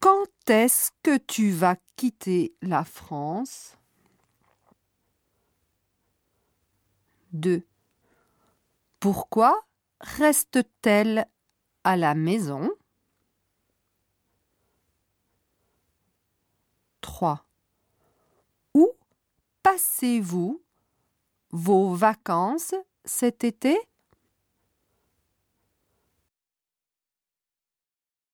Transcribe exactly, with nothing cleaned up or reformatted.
Quand est-ce que tu vas quitter la France? deux. Pourquoi reste-t-elle à la maison? trois. Où passez-vous vos vacances cet été?